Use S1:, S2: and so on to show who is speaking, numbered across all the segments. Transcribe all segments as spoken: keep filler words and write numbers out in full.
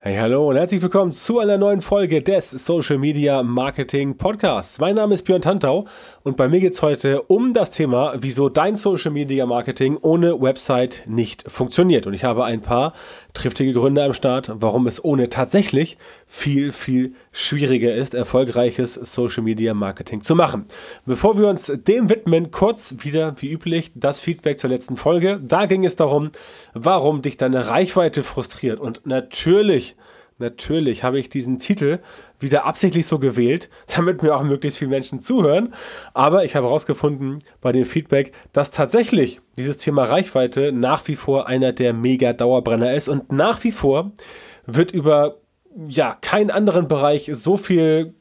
S1: Hey, hallo und herzlich willkommen zu einer neuen Folge des Social Media Marketing Podcasts. Mein Name ist Björn Tantau und bei mir geht es heute um das Thema, wieso dein Social Media Marketing ohne Website nicht funktioniert. Und ich habe ein paar triftige Gründe am Start, warum es ohne tatsächlich viel, viel schwieriger ist, erfolgreiches Social Media Marketing zu machen. Bevor wir uns dem widmen, kurz wieder wie üblich das Feedback zur letzten Folge. Da ging es darum, warum dich deine Reichweite frustriert. Und natürlich Natürlich habe ich diesen Titel wieder absichtlich so gewählt, damit mir auch möglichst viele Menschen zuhören. Aber ich habe herausgefunden bei dem Feedback, dass tatsächlich dieses Thema Reichweite nach wie vor einer der Mega-Dauerbrenner ist. Und nach wie vor wird über ja, keinen anderen Bereich so viel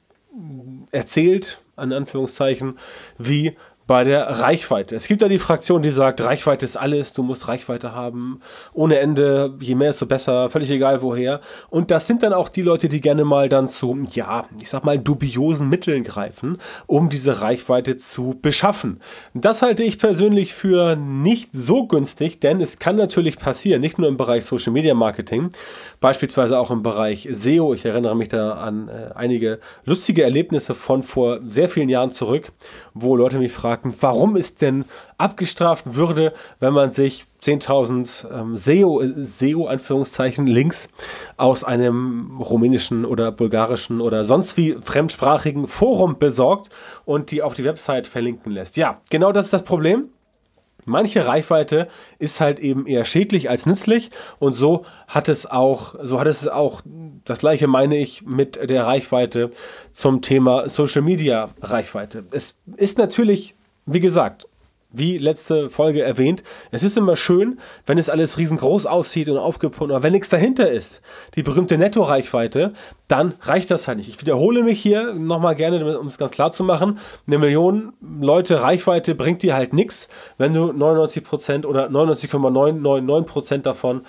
S1: erzählt, an Anführungszeichen, wie bei der Reichweite. Es gibt da die Fraktion, die sagt, Reichweite ist alles, du musst Reichweite haben, ohne Ende, je mehr desto besser, völlig egal woher. Und das sind dann auch die Leute, die gerne mal dann zu, ja, ich sag mal, dubiosen Mitteln greifen, um diese Reichweite zu beschaffen. Das halte ich persönlich für nicht so günstig, denn es kann natürlich passieren, nicht nur im Bereich Social Media Marketing, beispielsweise auch im Bereich S E O. Ich erinnere mich da an äh, einige lustige Erlebnisse von vor sehr vielen Jahren zurück, wo Leute mich fragen, warum es denn abgestraft würde, wenn man sich zehntausend ähm, S E O, S E O Anführungszeichen Links aus einem rumänischen oder bulgarischen oder sonst wie fremdsprachigen Forum besorgt und die auf die Website verlinken lässt. Ja, genau das ist das Problem. Manche Reichweite ist halt eben eher schädlich als nützlich und so hat es auch, so hat es auch, das gleiche meine ich mit der Reichweite zum Thema Social Media Reichweite. Es ist natürlich, wie gesagt, wie letzte Folge erwähnt, es ist immer schön, wenn es alles riesengroß aussieht und aufgepumpt, aber wenn nichts dahinter ist, die berühmte Netto-Reichweite, dann reicht das halt nicht. Ich wiederhole mich hier nochmal gerne, um es ganz klar zu machen, eine Million Leute Reichweite bringt dir halt nichts, wenn du neunundneunzig Prozent oder neunundneunzig Komma neunundneunzig Prozent davon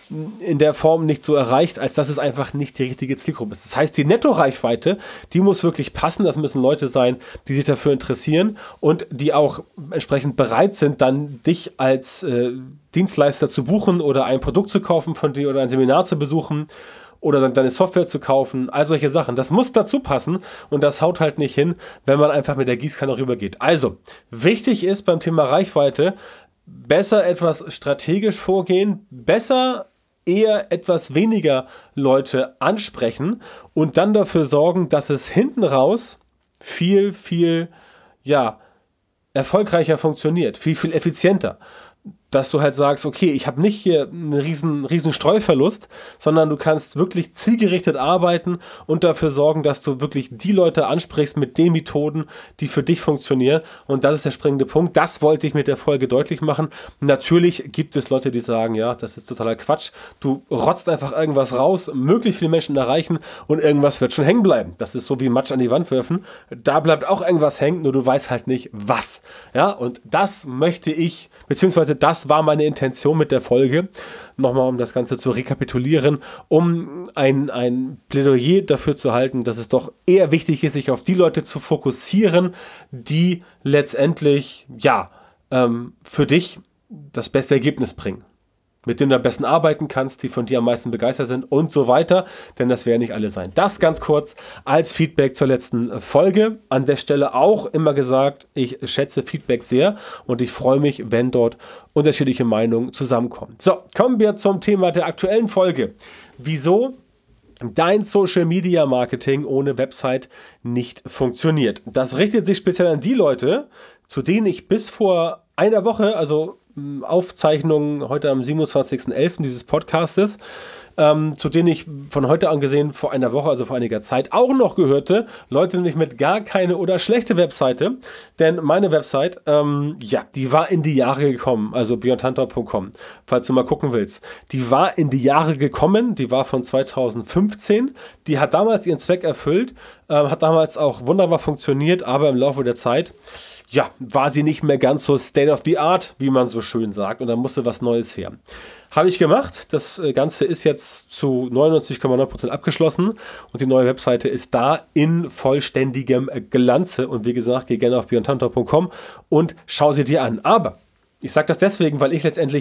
S1: in der Form nicht so erreicht, als dass es einfach nicht die richtige Zielgruppe ist. Das heißt, die Netto-Reichweite, die muss wirklich passen. Das müssen Leute sein, die sich dafür interessieren und die auch entsprechend bereit sind, dann dich als äh, Dienstleister zu buchen oder ein Produkt zu kaufen von dir oder ein Seminar zu besuchen oder dann deine Software zu kaufen, all solche Sachen. Das muss dazu passen und das haut halt nicht hin, wenn man einfach mit der Gießkanne rübergeht. Also, wichtig ist beim Thema Reichweite, besser etwas strategisch vorgehen, besser eher etwas weniger Leute ansprechen und dann dafür sorgen, dass es hinten raus viel, viel, ja, erfolgreicher funktioniert, viel, viel effizienter. Dass du halt sagst, okay, ich habe nicht hier einen riesen, riesen Streuverlust, sondern du kannst wirklich zielgerichtet arbeiten und dafür sorgen, dass du wirklich die Leute ansprichst mit den Methoden, die für dich funktionieren. Und das ist der springende Punkt. Das wollte ich mit der Folge deutlich machen. Natürlich gibt es Leute, die sagen, ja, das ist totaler Quatsch. Du rotzt einfach irgendwas raus, möglichst viele Menschen erreichen und irgendwas wird schon hängen bleiben. Das ist so wie Matsch an die Wand werfen. Da bleibt auch irgendwas hängen, nur du weißt halt nicht, was. Ja, und das möchte ich, beziehungsweise das war meine Intention mit der Folge, nochmal um das Ganze zu rekapitulieren, um ein, ein Plädoyer dafür zu halten, dass es doch eher wichtig ist, sich auf die Leute zu fokussieren, die letztendlich, ja, ähm, für dich das beste Ergebnis bringen, mit denen du am besten arbeiten kannst, die von dir am meisten begeistert sind und so weiter, denn das werden nicht alle sein. Das ganz kurz als Feedback zur letzten Folge. An der Stelle auch immer gesagt, ich schätze Feedback sehr und ich freue mich, wenn dort unterschiedliche Meinungen zusammenkommen. So, kommen wir zum Thema der aktuellen Folge. Wieso dein Social Media Marketing ohne Website nicht funktioniert? Das richtet sich speziell an die Leute, zu denen ich bis vor einer Woche, also Aufzeichnungen heute am siebenundzwanzigsten elften dieses Podcastes, ähm, zu denen ich von heute an gesehen vor einer Woche, also vor einiger Zeit, auch noch gehörte, Leute nämlich mit gar keine oder schlechte Webseite, denn meine Website, ähm, ja, die war in die Jahre gekommen, also björn tantau punkt com, falls du mal gucken willst. Die war in die Jahre gekommen, die war von zweitausendfünfzehn, die hat damals ihren Zweck erfüllt, äh, hat damals auch wunderbar funktioniert, aber im Laufe der Zeit ja, war sie nicht mehr ganz so state of the art, wie man so schön sagt, und dann musste was Neues her. Habe ich gemacht. Das Ganze ist jetzt zu neunundneunzig Komma neun Prozent abgeschlossen und die neue Webseite ist da in vollständigem Glanze. Und wie gesagt, geh gerne auf björn tantau punkt com und schau sie dir an. Aber ich sage das deswegen, weil ich letztendlich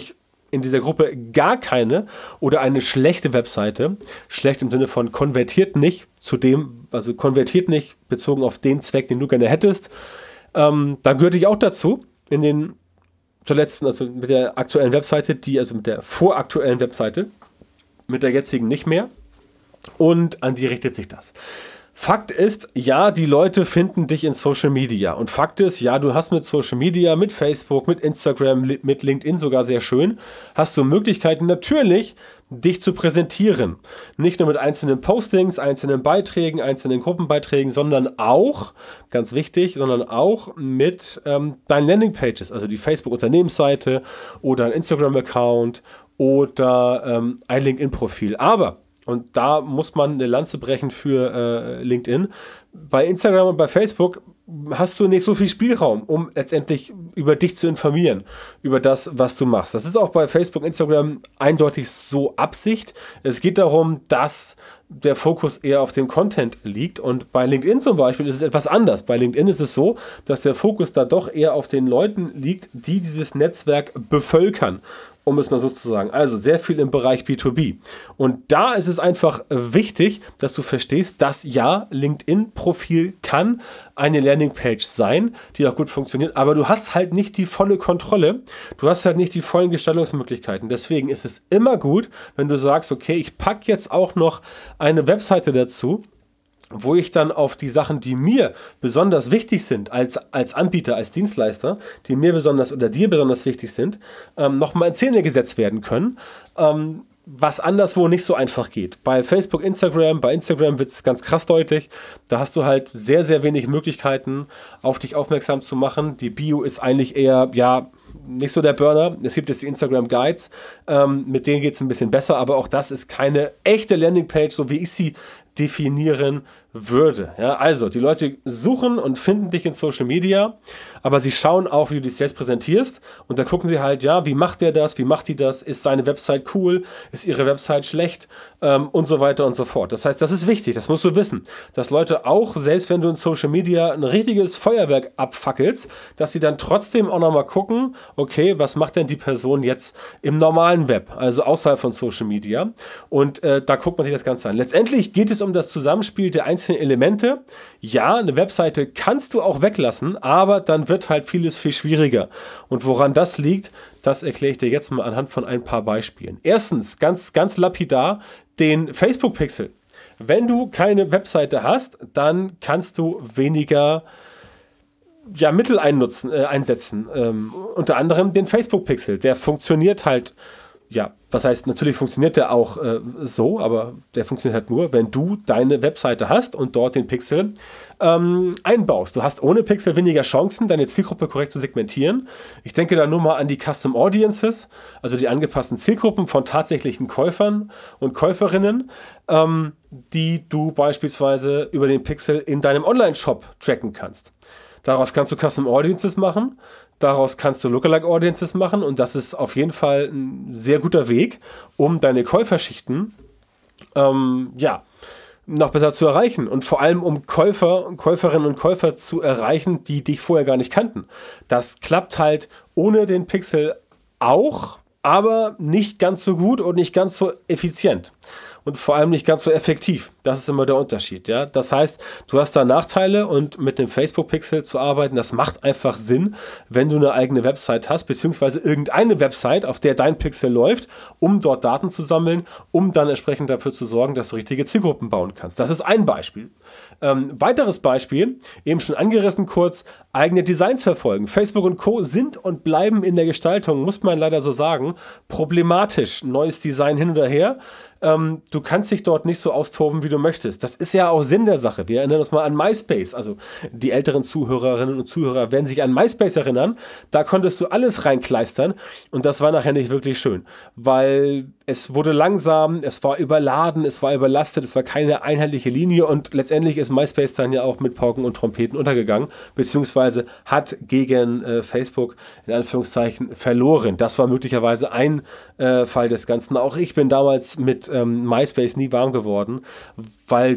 S1: in dieser Gruppe gar keine oder eine schlechte Webseite, schlecht im Sinne von konvertiert nicht zu dem, also konvertiert nicht bezogen auf den Zweck, den du gerne hättest, ähm, dann gehörte ich auch dazu, in den zur letzten, also mit der aktuellen Webseite, die, also mit der voraktuellen Webseite, mit der jetzigen nicht mehr, und an die richtet sich das. Fakt ist, ja, die Leute finden dich in Social Media. Und Fakt ist, ja, du hast mit Social Media, mit Facebook, mit Instagram, mit LinkedIn sogar sehr schön, hast du Möglichkeiten natürlich, dich zu präsentieren. Nicht nur mit einzelnen Postings, einzelnen Beiträgen, einzelnen Gruppenbeiträgen, sondern auch, ganz wichtig, sondern auch mit ähm, deinen Landingpages, also die Facebook-Unternehmensseite oder ein Instagram-Account oder ähm, ein LinkedIn-Profil. Aber und da muss man eine Lanze brechen für äh, LinkedIn. Bei Instagram und bei Facebook hast du nicht so viel Spielraum, um letztendlich über dich zu informieren, über das, was du machst. Das ist auch bei Facebook, Instagram eindeutig so Absicht. Es geht darum, dass der Fokus eher auf dem Content liegt. Und bei LinkedIn zum Beispiel ist es etwas anders. Bei LinkedIn ist es so, dass der Fokus da doch eher auf den Leuten liegt, die dieses Netzwerk bevölkern, um es mal so zu sagen. Also sehr viel im Bereich B zwei B. Und da ist es einfach wichtig, dass du verstehst, dass ja, LinkedIn-Profil kann eine Landingpage sein, die auch gut funktioniert, aber du hast halt nicht die volle Kontrolle. Du hast halt nicht die vollen Gestaltungsmöglichkeiten. Deswegen ist es immer gut, wenn du sagst, okay, ich packe jetzt auch noch eine Webseite dazu, wo ich dann auf die Sachen, die mir besonders wichtig sind, als, als Anbieter, als Dienstleister, die mir besonders oder dir besonders wichtig sind, ähm, nochmal in Szene gesetzt werden können, ähm, was anderswo nicht so einfach geht. Bei Facebook, Instagram, bei Instagram wird es ganz krass deutlich, da hast du halt sehr, sehr wenig Möglichkeiten, auf dich aufmerksam zu machen. Die Bio ist eigentlich eher, ja, nicht so der Burner. Es gibt jetzt die Instagram Guides, ähm, mit denen geht es ein bisschen besser, aber auch das ist keine echte Landingpage, so wie ich sie definieren würde. Ja, also, die Leute suchen und finden dich in Social Media, aber sie schauen auch, wie du dich selbst präsentierst, und da gucken sie halt, ja, wie macht der das, wie macht die das, ist seine Website cool, ist ihre Website schlecht, ähm, und so weiter und so fort. Das heißt, das ist wichtig, das musst du wissen, dass Leute auch, selbst wenn du in Social Media ein richtiges Feuerwerk abfackelst, dass sie dann trotzdem auch nochmal gucken, okay, was macht denn die Person jetzt im normalen Web, also außerhalb von Social Media, und äh, da guckt man sich das Ganze an. Letztendlich geht es um das Zusammenspiel der einzelnen Elemente. Ja, eine Webseite kannst du auch weglassen, aber dann wird halt vieles viel schwieriger. Und woran das liegt, das erkläre ich dir jetzt mal anhand von ein paar Beispielen. Erstens, ganz, ganz lapidar, den Facebook-Pixel. Wenn du keine Webseite hast, dann kannst du weniger ja, Mittel einnutzen, äh, einsetzen. Ähm, unter anderem den Facebook-Pixel. Der funktioniert halt, ja, was heißt, natürlich funktioniert der auch äh, so, aber der funktioniert halt nur, wenn du deine Webseite hast und dort den Pixel ähm, einbaust. Du hast ohne Pixel weniger Chancen, deine Zielgruppe korrekt zu segmentieren. Ich denke da nur mal an die Custom Audiences, also die angepassten Zielgruppen von tatsächlichen Käufern und Käuferinnen, ähm, die du beispielsweise über den Pixel in deinem Online-Shop tracken kannst. Daraus kannst du Custom Audiences machen, daraus kannst du Lookalike Audiences machen, und das ist auf jeden Fall ein sehr guter Weg, um deine Käuferschichten ähm, ja, noch besser zu erreichen, und vor allem um Käufer, Käuferinnen und Käufer zu erreichen, die dich vorher gar nicht kannten. Das klappt halt ohne den Pixel auch, aber nicht ganz so gut und nicht ganz so effizient. Und vor allem nicht ganz so effektiv. Das ist immer der Unterschied. Ja? Das heißt, du hast da Nachteile, und mit dem Facebook-Pixel zu arbeiten, das macht einfach Sinn, wenn du eine eigene Website hast, beziehungsweise irgendeine Website, auf der dein Pixel läuft, um dort Daten zu sammeln, um dann entsprechend dafür zu sorgen, dass du richtige Zielgruppen bauen kannst. Das ist ein Beispiel. Ähm, weiteres Beispiel, eben schon angerissen kurz, eigene Designs verfolgen. Facebook und Co. sind und bleiben in der Gestaltung, muss man leider so sagen, problematisch. Neues Design hin oder her. Ähm, du kannst dich dort nicht so austoben, wie du möchtest. Das ist ja auch Sinn der Sache. Wir erinnern uns mal an MySpace. Also die älteren Zuhörerinnen und Zuhörer werden sich an MySpace erinnern. Da konntest du alles reinkleistern, und das war nachher nicht wirklich schön, weil es wurde langsam, es war überladen, es war überlastet, es war keine einheitliche Linie, und letztendlich ist MySpace dann ja auch mit Pauken und Trompeten untergegangen, beziehungsweise hat gegen äh, Facebook in Anführungszeichen verloren. Das war möglicherweise ein äh, Fall des Ganzen. Auch ich bin damals mit ähm, MySpace nie warm geworden, weil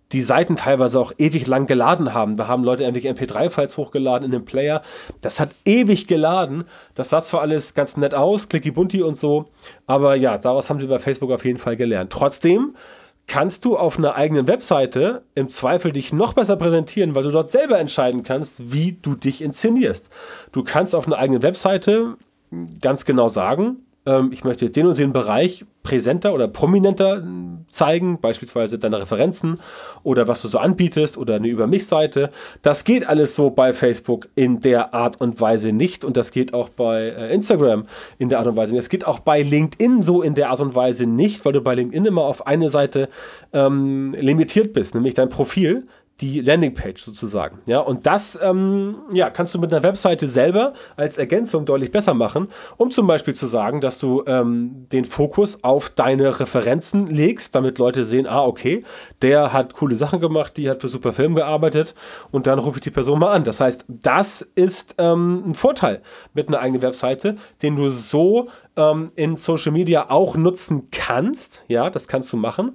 S1: die Seiten teilweise auch ewig lang geladen haben. Da haben Leute irgendwelche M P drei Files hochgeladen in den Player. Das hat ewig geladen. Das sah zwar alles ganz nett aus, clicky bunti und so, aber ja, daraus haben sie bei Facebook auf jeden Fall gelernt. Trotzdem kannst du auf einer eigenen Webseite im Zweifel dich noch besser präsentieren, weil du dort selber entscheiden kannst, wie du dich inszenierst. Du kannst auf einer eigenen Webseite ganz genau sagen, ähm, ich möchte den und den Bereich präsenter oder prominenter zeigen, beispielsweise deine Referenzen oder was du so anbietest oder eine Über-mich-Seite. Das geht alles so bei Facebook in der Art und Weise nicht und das geht auch bei äh, Instagram in der Art und Weise nicht. Es geht auch bei LinkedIn so in der Art und Weise nicht, weil du bei LinkedIn immer auf eine Seite ähm, limitiert bist, nämlich dein Profil, die Landingpage sozusagen. Ja, und das ähm, ja, kannst du mit einer Webseite selber als Ergänzung deutlich besser machen, um zum Beispiel zu sagen, dass du ähm, den Fokus auf deine Referenzen legst, damit Leute sehen, ah, okay, der hat coole Sachen gemacht, die hat für super Film gearbeitet und dann rufe ich die Person mal an. Das heißt, das ist ähm, ein Vorteil mit einer eigenen Webseite, den du so ähm, in Social Media auch nutzen kannst. Ja, das kannst du machen,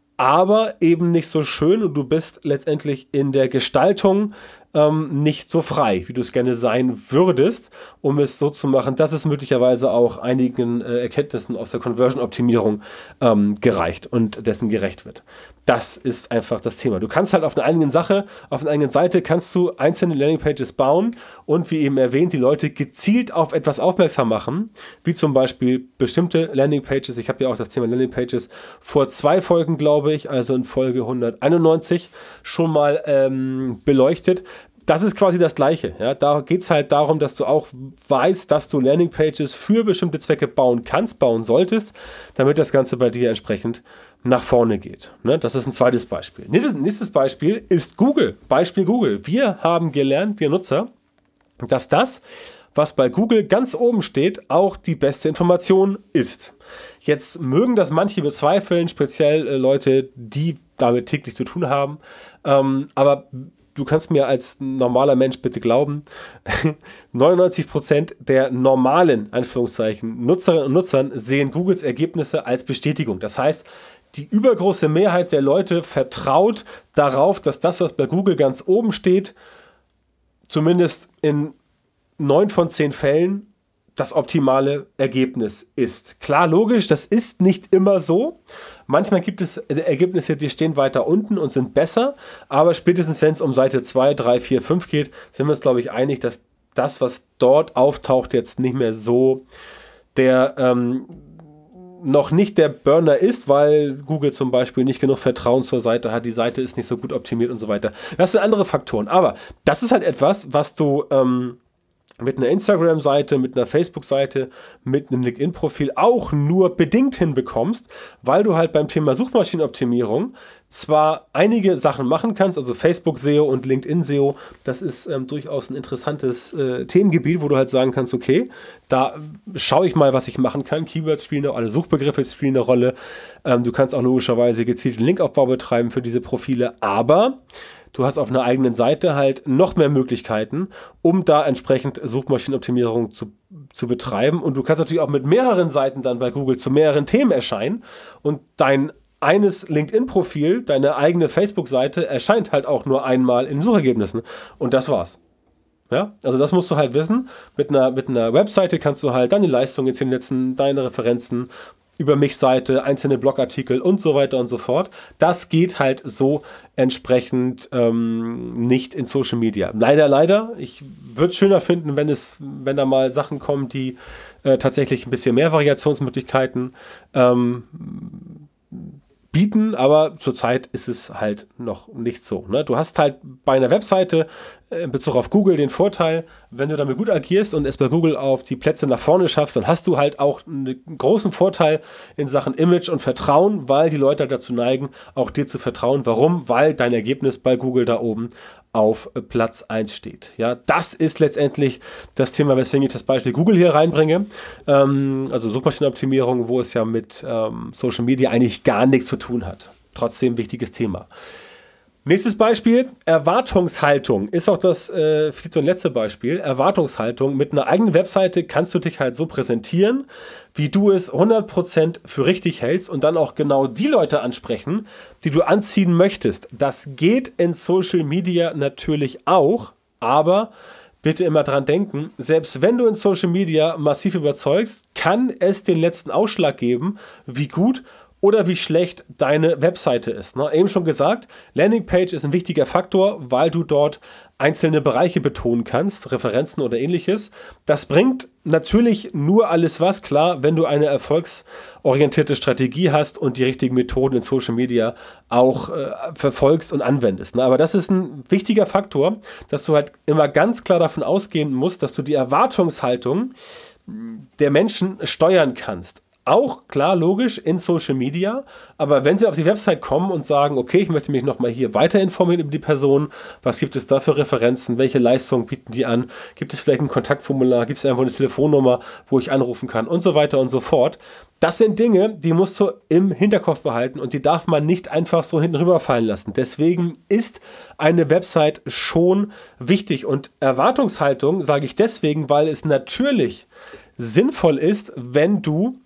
S1: aber eben nicht so schön und du bist letztendlich in der Gestaltung ähm, nicht so frei, wie du es gerne sein würdest, um es so zu machen, dass es möglicherweise auch einigen äh, Erkenntnissen aus der Conversion-Optimierung ähm, gereicht und dessen gerecht wird. Das ist einfach das Thema. Du kannst halt auf einer eigenen Sache, auf einer eigenen Seite kannst du einzelne Landingpages bauen und wie eben erwähnt, die Leute gezielt auf etwas aufmerksam machen, wie zum Beispiel bestimmte Landingpages. Ich habe ja auch das Thema Landingpages vor zwei Folgen, glaube ich, also in Folge hunderteinundneunzig schon mal ähm, beleuchtet. Das ist quasi das Gleiche. Ja? Da geht es halt darum, dass du auch weißt, dass du Landingpages für bestimmte Zwecke bauen kannst, bauen solltest, damit das Ganze bei dir entsprechend nach vorne geht. Ne? Das ist ein zweites Beispiel. Nächstes, nächstes Beispiel ist Google. Beispiel Google. Wir haben gelernt, wir Nutzer, dass das, was bei Google ganz oben steht, auch die beste Information ist. Jetzt mögen das manche bezweifeln, speziell äh, Leute, die damit täglich zu tun haben. Ähm, aber du kannst mir als normaler Mensch bitte glauben, neunundneunzig Prozent der normalen, Anführungszeichen, Nutzerinnen und Nutzern sehen Googles Ergebnisse als Bestätigung. Das heißt, die übergroße Mehrheit der Leute vertraut darauf, dass das, was bei Google ganz oben steht, zumindest in neun von zehn Fällen das optimale Ergebnis ist. Klar, logisch, das ist nicht immer so. Manchmal gibt es Ergebnisse, die stehen weiter unten und sind besser, aber spätestens, wenn es um Seite zwei, drei, vier, fünf geht, sind wir uns, glaube ich, einig, dass das, was dort auftaucht, jetzt nicht mehr so der ähm, noch nicht der Burner ist, weil Google zum Beispiel nicht genug Vertrauen zur Seite hat, die Seite ist nicht so gut optimiert und so weiter. Das sind andere Faktoren, aber das ist halt etwas, was du ähm, mit einer Instagram-Seite, mit einer Facebook-Seite, mit einem LinkedIn-Profil auch nur bedingt hinbekommst, weil du halt beim Thema Suchmaschinenoptimierung zwar einige Sachen machen kannst, also Facebook-S E O und LinkedIn-S E O, das ist ähm, durchaus ein interessantes äh, Themengebiet, wo du halt sagen kannst, okay, da schaue ich mal, was ich machen kann. Keywords spielen eine, alle Suchbegriffe spielen eine Rolle. Ähm, du kannst auch logischerweise gezielten Linkaufbau betreiben für diese Profile, aber du hast auf einer eigenen Seite halt noch mehr Möglichkeiten, um da entsprechend Suchmaschinenoptimierung zu, zu betreiben. Und du kannst natürlich auch mit mehreren Seiten dann bei Google zu mehreren Themen erscheinen. Und dein eines LinkedIn-Profil, deine eigene Facebook-Seite erscheint halt auch nur einmal in Suchergebnissen. Und das war's. Ja, also das musst du halt wissen. Mit einer, mit einer Webseite kannst du halt deine Leistungen jetzt hinsetzen, deine Referenzen, über mich Seite, einzelne Blogartikel und so weiter und so fort. Das geht halt so entsprechend ähm, nicht in Social Media. Leider, leider. Ich würde es schöner finden, wenn es, wenn da mal Sachen kommen, die äh, tatsächlich ein bisschen mehr Variationsmöglichkeiten ähm, bieten, aber zurzeit ist es halt noch nicht so. Ne? Du hast halt bei einer Webseite in Bezug auf Google den Vorteil, wenn du damit gut agierst und es bei Google auf die Plätze nach vorne schaffst, dann hast du halt auch einen großen Vorteil in Sachen Image und Vertrauen, weil die Leute dazu neigen, auch dir zu vertrauen. Warum? Weil dein Ergebnis bei Google da oben auf Platz eins steht. Ja, das ist letztendlich das Thema, weswegen ich das Beispiel Google hier reinbringe. Ähm, also Suchmaschinenoptimierung, wo es ja mit ähm, Social Media eigentlich gar nichts zu tun hat. Trotzdem wichtiges Thema. Nächstes Beispiel, Erwartungshaltung, ist auch das äh, vierte und letzte Beispiel. Erwartungshaltung, mit einer eigenen Webseite kannst du dich halt so präsentieren, wie du es hundert Prozent für richtig hältst und dann auch genau die Leute ansprechen, die du anziehen möchtest. Das geht in Social Media natürlich auch, aber bitte immer dran denken, selbst wenn du in Social Media massiv überzeugst, kann es den letzten Ausschlag geben, wie gut oder wie schlecht deine Webseite ist. Ne? Eben schon gesagt, Landingpage ist ein wichtiger Faktor, weil du dort einzelne Bereiche betonen kannst, Referenzen oder ähnliches. Das bringt natürlich nur alles was, klar, wenn du eine erfolgsorientierte Strategie hast und die richtigen Methoden in Social Media auch äh, verfolgst und anwendest. Ne? Aber das ist ein wichtiger Faktor, dass du halt immer ganz klar davon ausgehen musst, dass du die Erwartungshaltung der Menschen steuern kannst. Auch klar, logisch, in Social Media, aber wenn sie auf die Website kommen und sagen, okay, ich möchte mich nochmal hier weiter informieren über die Person, was gibt es da für Referenzen, welche Leistungen bieten die an, gibt es vielleicht ein Kontaktformular, gibt es einfach eine Telefonnummer, wo ich anrufen kann und so weiter und so fort. Das sind Dinge, die musst du im Hinterkopf behalten und die darf man nicht einfach so hinten rüberfallen lassen. Deswegen ist eine Website schon wichtig und Erwartungshaltung sage ich deswegen, weil es natürlich sinnvoll ist, wenn du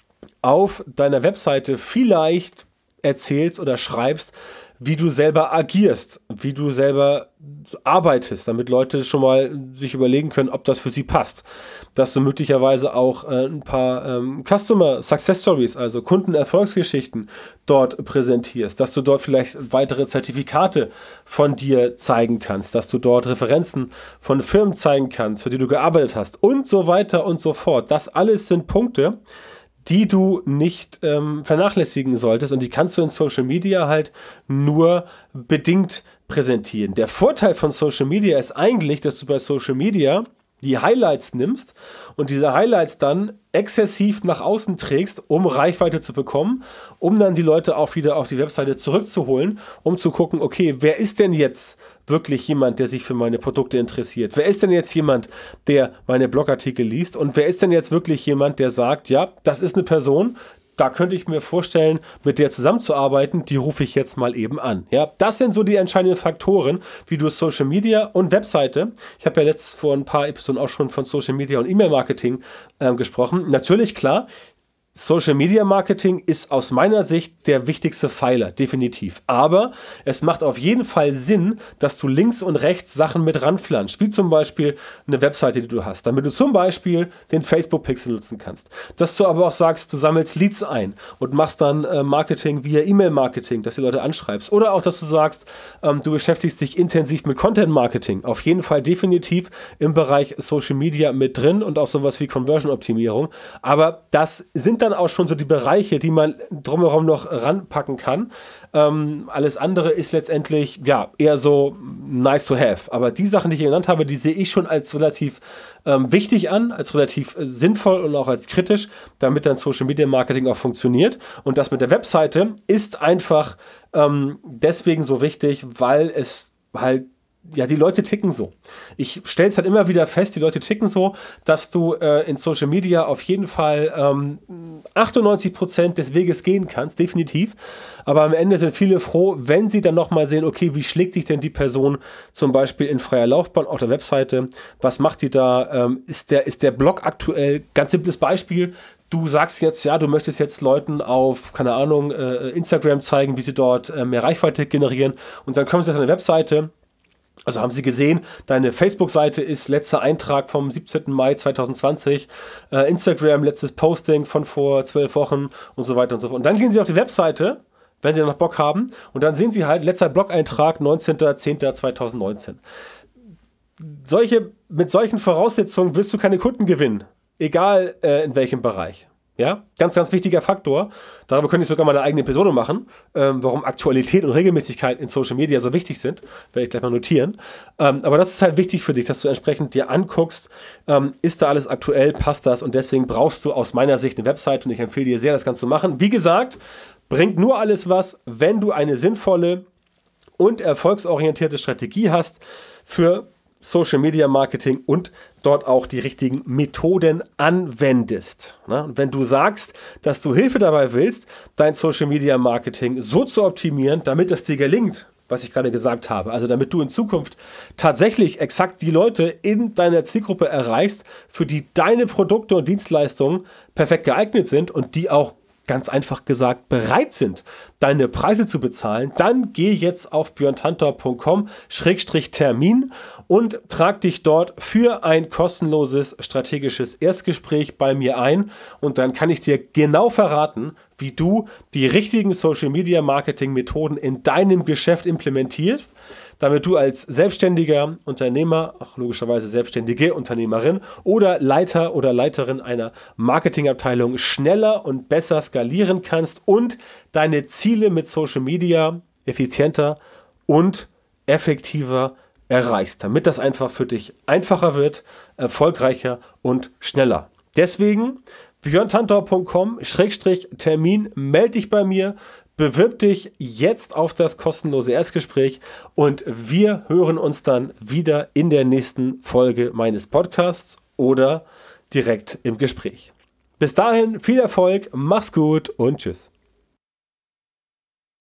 S1: auf deiner Webseite vielleicht erzählst oder schreibst, wie du selber agierst, wie du selber arbeitest, damit Leute schon mal sich überlegen können, ob das für sie passt. Dass du möglicherweise auch äh, ein paar ähm, Customer Success Stories, also Kundenerfolgsgeschichten dort präsentierst, dass du dort vielleicht weitere Zertifikate von dir zeigen kannst, dass du dort Referenzen von Firmen zeigen kannst, für die du gearbeitet hast und so weiter und so fort. Das alles sind Punkte, die du nicht ähm, vernachlässigen solltest und die kannst du in Social Media halt nur bedingt präsentieren. Der Vorteil von Social Media ist eigentlich, dass du bei Social Media die Highlights nimmst und diese Highlights dann exzessiv nach außen trägst, um Reichweite zu bekommen, um dann die Leute auch wieder auf die Webseite zurückzuholen, um zu gucken, okay, wer ist denn jetzt wirklich jemand, der sich für meine Produkte interessiert? Wer ist denn jetzt jemand, der meine Blogartikel liest? Und wer ist denn jetzt wirklich jemand, der sagt, ja, das ist eine Person, da könnte ich mir vorstellen, mit der zusammenzuarbeiten, die rufe ich jetzt mal eben an. Ja, das sind so die entscheidenden Faktoren, wie du Social Media und Webseite, ich habe ja letzt vor ein paar Episoden auch schon von Social Media und E-Mail-Marketing ähm, gesprochen. Natürlich, klar, Social Media Marketing ist aus meiner Sicht der wichtigste Pfeiler, definitiv. Aber es macht auf jeden Fall Sinn, dass du links und rechts Sachen mit ranflanschst, wie zum Beispiel eine Webseite, die du hast, damit du zum Beispiel den Facebook-Pixel nutzen kannst. Dass du aber auch sagst, du sammelst Leads ein und machst dann äh, Marketing via E-Mail-Marketing, dass die Leute anschreibst. Oder auch, dass du sagst, ähm, du beschäftigst dich intensiv mit Content-Marketing. Auf jeden Fall definitiv im Bereich Social Media mit drin und auch sowas wie Conversion-Optimierung. Aber das sind dann auch schon so die Bereiche, die man drumherum noch ranpacken kann. Ähm, alles andere ist letztendlich ja eher so nice to have. Aber die Sachen, die ich genannt habe, die sehe ich schon als relativ ähm, wichtig an, als relativ äh, sinnvoll und auch als kritisch, damit dann Social Media Marketing auch funktioniert. Und das mit der Webseite ist einfach ähm, deswegen so wichtig, weil es halt ja, die Leute ticken so. Ich stelle es halt immer wieder fest, die Leute ticken so, dass du äh, in Social Media auf jeden Fall ähm, achtundneunzig Prozent des Weges gehen kannst, definitiv. Aber am Ende sind viele froh, wenn sie dann nochmal sehen, okay, wie schlägt sich denn die Person zum Beispiel in freier Laufbahn auf der Webseite? Was macht die da? Ähm, ist der, ist der Blog aktuell? Ganz simples Beispiel. Du sagst jetzt, ja, du möchtest jetzt Leuten auf, keine Ahnung, äh, Instagram zeigen, wie sie dort äh, mehr Reichweite generieren. Und dann kommen sie auf eine Webseite. Also haben Sie gesehen, deine Facebook-Seite ist letzter Eintrag vom siebzehnten Mai zweitausendzwanzig, äh, Instagram letztes Posting von vor zwölf Wochen und so weiter und so fort. Und dann gehen Sie auf die Webseite, wenn Sie noch Bock haben, und dann sehen Sie halt letzter Blog-Eintrag neunzehnter zehnter zweitausendneunzehn. Solche, mit solchen Voraussetzungen wirst du keine Kunden gewinnen, egal äh, in welchem Bereich. Ja, ganz, ganz wichtiger Faktor. Darüber könnte ich sogar mal eine eigene Episode machen, ähm, warum Aktualität und Regelmäßigkeit in Social Media so wichtig sind. Werde ich gleich mal notieren. Ähm, aber das ist halt wichtig für dich, dass du entsprechend dir anguckst, ähm, ist da alles aktuell, passt das? Und deswegen brauchst du aus meiner Sicht eine Website und ich empfehle dir sehr, das Ganze zu machen. Wie gesagt, bringt nur alles was, wenn du eine sinnvolle und erfolgsorientierte Strategie hast für Social Media Marketing und dort auch die richtigen Methoden anwendest. Und wenn du sagst, dass du Hilfe dabei willst, dein Social Media Marketing so zu optimieren, damit es dir gelingt, was ich gerade gesagt habe. Also damit du in Zukunft tatsächlich exakt die Leute in deiner Zielgruppe erreichst, für die deine Produkte und Dienstleistungen perfekt geeignet sind und die auch ganz einfach gesagt bereit sind, deine Preise zu bezahlen, dann geh jetzt auf björn tantor punkt com Schrägstrich Termin und trag dich dort für ein kostenloses strategisches Erstgespräch bei mir ein und dann kann ich dir genau verraten, wie du die richtigen Social Media Marketing Methoden in deinem Geschäft implementierst, damit du als selbstständiger Unternehmer, auch logischerweise selbstständige Unternehmerin oder Leiter oder Leiterin einer Marketingabteilung schneller und besser skalieren kannst und deine Ziele mit Social Media effizienter und effektiver erreichst, damit das einfach für dich einfacher wird, erfolgreicher und schneller. Deswegen björn tantor punkt com Schrägstrich Termin, melde dich bei mir, bewirb dich jetzt auf das kostenlose Erstgespräch und wir hören uns dann wieder in der nächsten Folge meines Podcasts oder direkt im Gespräch. Bis dahin viel Erfolg, mach's gut und tschüss.